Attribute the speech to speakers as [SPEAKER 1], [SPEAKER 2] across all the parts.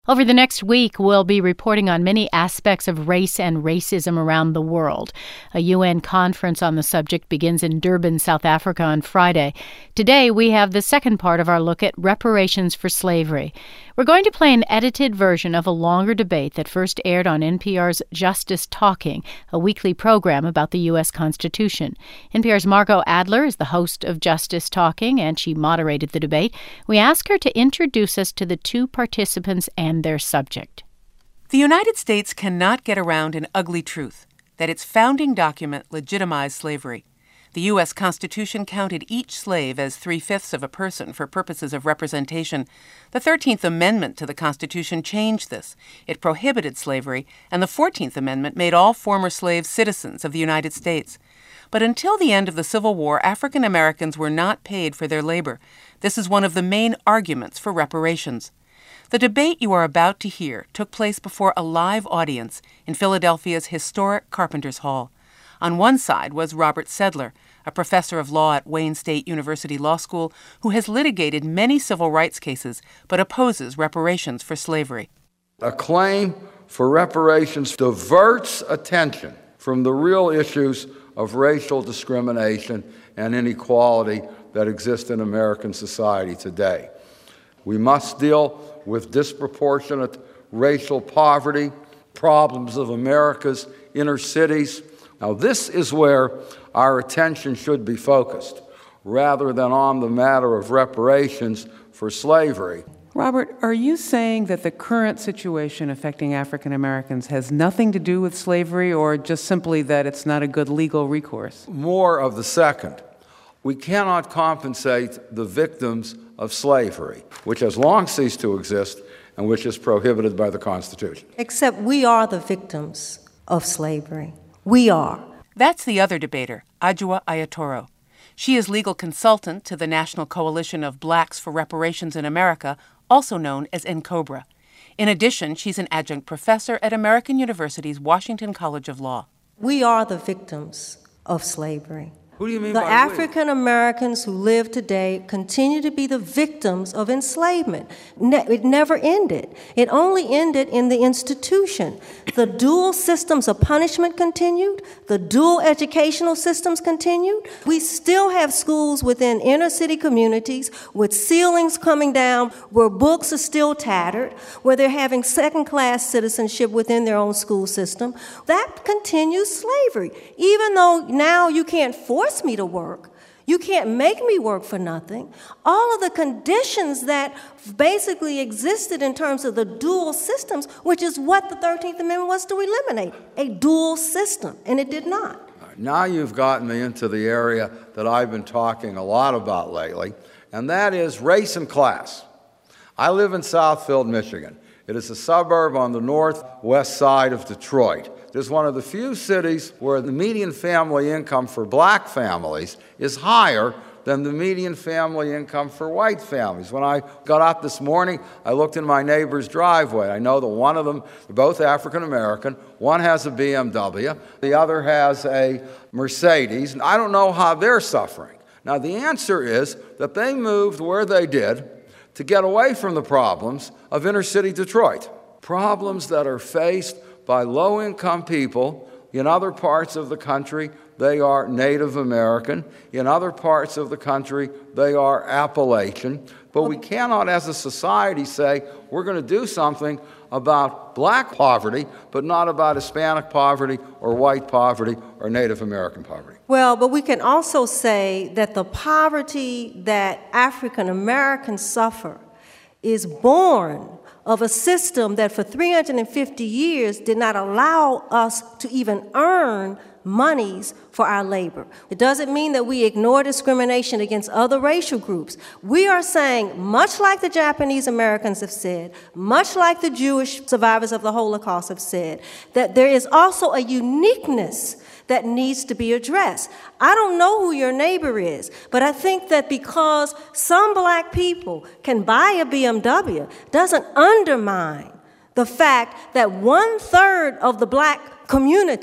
[SPEAKER 1] Over the next week, we'll be reporting on many aspects of race and racism around the world. A UN conference on the subject begins in Durban, South Africa on Friday. Today, we have the second part of our look at reparations for slavery. We're going to play an edited version of a longer debate that first aired on NPR's Justice Talking, a weekly program about the U.S. Constitution. NPR's Margot Adler is the host of Justice Talking, and she moderated the debate. We asked her to introduce us to the two participants and their subject.
[SPEAKER 2] The United States cannot get around an ugly truth, that its founding document legitimized slavery. The U.S. Constitution counted each slave as 3/5 of a person for purposes of representation. The 13th Amendment to the Constitution changed this. It prohibited slavery, and the 14th Amendment made all former slaves citizens of the United States. But until the end of the Civil War, African Americans were not paid for their labor. This is one of the main arguments for reparations. The debate you are about to hear took place before a live audience in Philadelphia's historic Carpenters Hall. On one side was Robert Sedler, a professor of law at Wayne State University Law School who has litigated many civil rights cases but opposes reparations for slavery.
[SPEAKER 3] A claim for reparations diverts attention from the real issues of racial discrimination and inequality that exist in American society today. We must deal with disproportionate racial poverty, problems of America's inner cities. Now, this is where our attention should be focused, rather than on the matter of reparations for slavery.
[SPEAKER 2] Robert, are you saying that the current situation affecting African Americans has nothing to do with slavery, or just simply that it's not a good legal recourse?
[SPEAKER 3] More of the second. We cannot compensate the victims of slavery, which has long ceased to exist and which is prohibited by the Constitution.
[SPEAKER 4] Except we are the victims of slavery. We are.
[SPEAKER 2] That's the other debater, Adjoa Ayatoro. She is legal consultant to the National Coalition of Blacks for Reparations in America, also known as NCOBRA. In addition, she's an adjunct professor at American University's Washington College of Law.
[SPEAKER 4] We are the victims of slavery.
[SPEAKER 3] Who do you mean
[SPEAKER 4] the
[SPEAKER 3] by
[SPEAKER 4] African Americans who live today continue to be the victims of enslavement. It never ended. It only ended in the institution. The dual systems of punishment continued. The dual educational systems continued. We still have schools within inner city communities with ceilings coming down, where books are still tattered, where they're having second-class citizenship within their own school system. That continues slavery. Even though now you can't force me to work. You can't make me work for nothing. All of the conditions that basically existed in terms of the dual systems, which is what the 13th Amendment was to eliminate, a dual system, and it did not.
[SPEAKER 3] Now you've gotten me into the area that I've been talking a lot about lately, and that is race and class. I live in Southfield, Michigan. It is a suburb on the northwest side of Detroit. It is one of the few cities where the median family income for black families is higher than the median family income for white families. When I got up this morning, I looked in my neighbor's driveway. I know that one of them, they're both African American. One has a BMW, the other has a Mercedes, and I don't know how they're suffering. Now, the answer is that they moved where they did to get away from the problems of inner city Detroit, problems that are faced by low-income people. In other parts of the country, they are Native American. In other parts of the country, they are Appalachian. But we cannot, as a society, say we're going to do something about black poverty, but not about Hispanic poverty or white poverty or Native American poverty.
[SPEAKER 4] Well, but we can also say that the poverty that African Americans suffer is born of a system that for 350 years did not allow us to even earn monies for our labor. It doesn't mean that we ignore discrimination against other racial groups. We are saying, much like the Japanese Americans have said, much like the Jewish survivors of the Holocaust have said, that there is also a uniqueness that needs to be addressed. I don't know who your neighbor is, but I think that because some black people can buy a BMW doesn't undermine the fact that 1/3 of the black community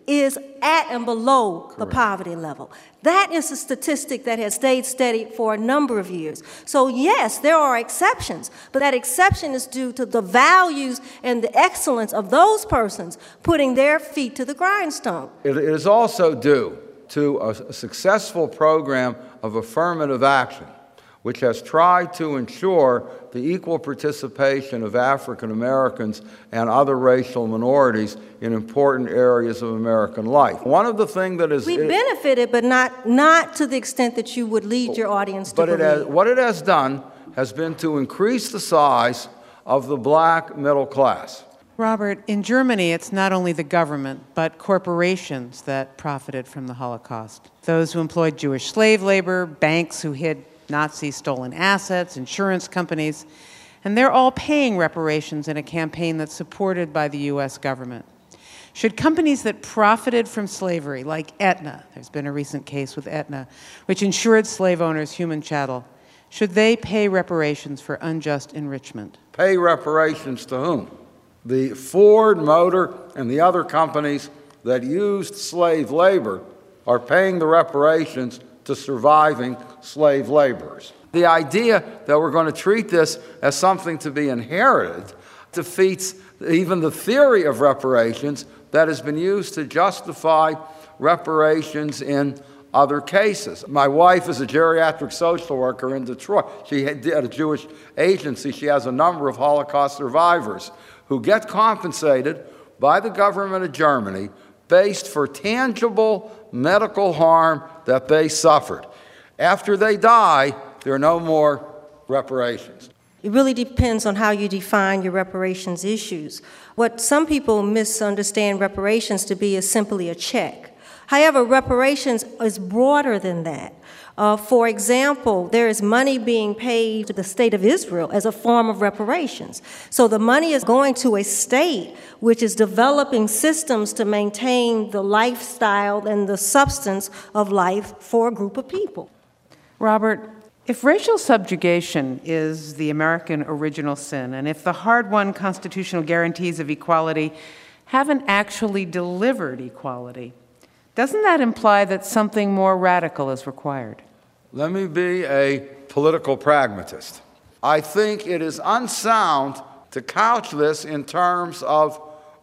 [SPEAKER 4] is at and below the poverty level. That is a statistic that has stayed steady for a number of years. So yes, there are exceptions, but that exception is due to the values and the excellence of those persons putting their feet to the grindstone.
[SPEAKER 3] It is also due to a successful program of affirmative action, which has tried to ensure the equal participation of African Americans and other racial minorities in important areas of American life. One of the things that is...
[SPEAKER 4] We benefited, but not to the extent that you would lead your audience to believe.
[SPEAKER 3] What it has done has been to increase the size of the black middle class.
[SPEAKER 2] Robert, in Germany, it's not only the government, but corporations that profited from the Holocaust. Those who employed Jewish slave labor, banks who hid Nazi stolen assets, insurance companies, and they're all paying reparations in a campaign that's supported by the U.S. government. Should companies that profited from slavery, like Aetna, there's been a recent case with Aetna, which insured slave owners human chattel, should they pay reparations for unjust enrichment?
[SPEAKER 3] Pay reparations to whom? The Ford Motor and the other companies that used slave labor are paying the reparations to surviving slave laborers. The idea that we're going to treat this as something to be inherited defeats even the theory of reparations that has been used to justify reparations in other cases. My wife is a geriatric social worker in Detroit. She had a Jewish agency. She has a number of Holocaust survivors who get compensated by the government of Germany based for tangible medical harm that they suffered. After they die, there are no more reparations.
[SPEAKER 4] It really depends on how you define your reparations issues. What some people misunderstand reparations to be is simply a check. However, reparations is broader than that. For example, there is money being paid to the state of Israel as a form of reparations. So the money is going to a state which is developing systems to maintain the lifestyle and the substance of life for a group of people.
[SPEAKER 2] Robert, if racial subjugation is the American original sin, and if the hard-won constitutional guarantees of equality haven't actually delivered equality, doesn't that imply that something more radical is required?
[SPEAKER 3] Let me be a political pragmatist. I think it is unsound to couch this in terms of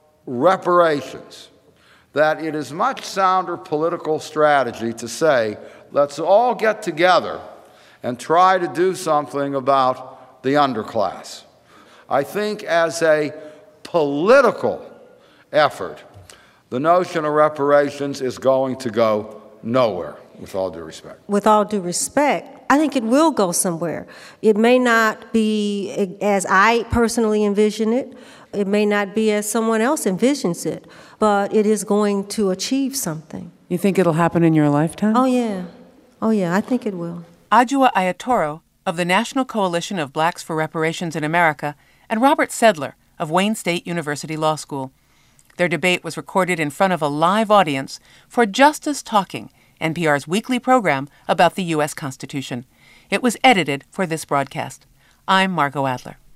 [SPEAKER 3] reparations, that it is much sounder political strategy to say, let's all get together and try to do something about the underclass. I think as a political effort, the notion of reparations is going to go nowhere, with all due respect.
[SPEAKER 4] With all due respect, I think it will go somewhere. It may not be as I personally envision it. It may not be as someone else envisions it, but it is going to achieve something.
[SPEAKER 2] You think it'll happen in your lifetime?
[SPEAKER 4] Oh, yeah. Oh, yeah, I think it will.
[SPEAKER 2] Adjoa Ayatoro of the National Coalition of Blacks for Reparations in America and Robert Sedler of Wayne State University Law School. Their debate was recorded in front of a live audience for Justice Talking, NPR's weekly program about the U.S. Constitution. It was edited for this broadcast. I'm Margot Adler.